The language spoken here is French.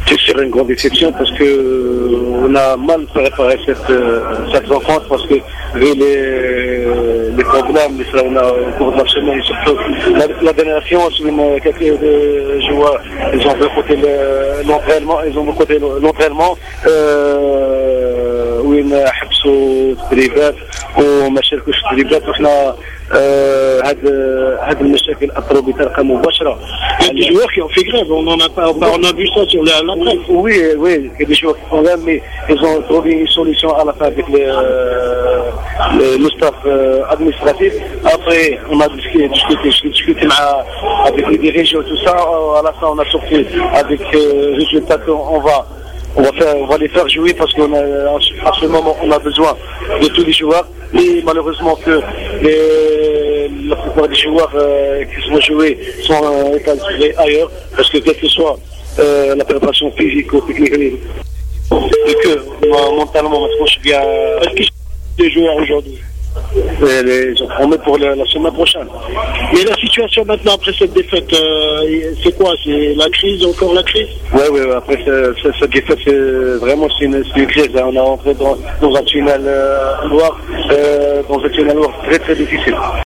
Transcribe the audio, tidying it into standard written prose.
C'est sur une grande déception parce que on a mal préparé cette rencontre parce que vu les problèmes on a au cours de la semaine, surtout la dernière séance où quelques joueurs ils ont boycotté l'entraînement وين حبسوا التدريبات وما شاركوش في التدريبات وحنا هاد المشاكل اثروا بطريقه مباشره. Il y a des joueurs qui ont fait grève, on a vu ça sur la presse. Oui, il y a des joueurs qui font grève, mais ils ont trouvé une solution à la fin avec le staff administratif. Après, on a discuté avec les dirigeants, tout ça. À la fin, on a sorti avec résultat qu'on va les faire jouer parce qu'à ce moment, on a besoin de tous les joueurs. Et malheureusement que la plupart des joueurs qui sont joués sont encadrés ailleurs parce que quelle que soit la préparation physique ou technique et que mentalement maintenant je suis bien. Est-ce qu'ils sont des joueurs aujourd'hui? Ils ont promis pour la semaine prochaine. Mais la situation maintenant après cette défaite, c'est quoi? C'est la crise, encore la crise? Oui, après cette défaite, c'est une crise. On est entré dans un tunnel noir, très très difficile.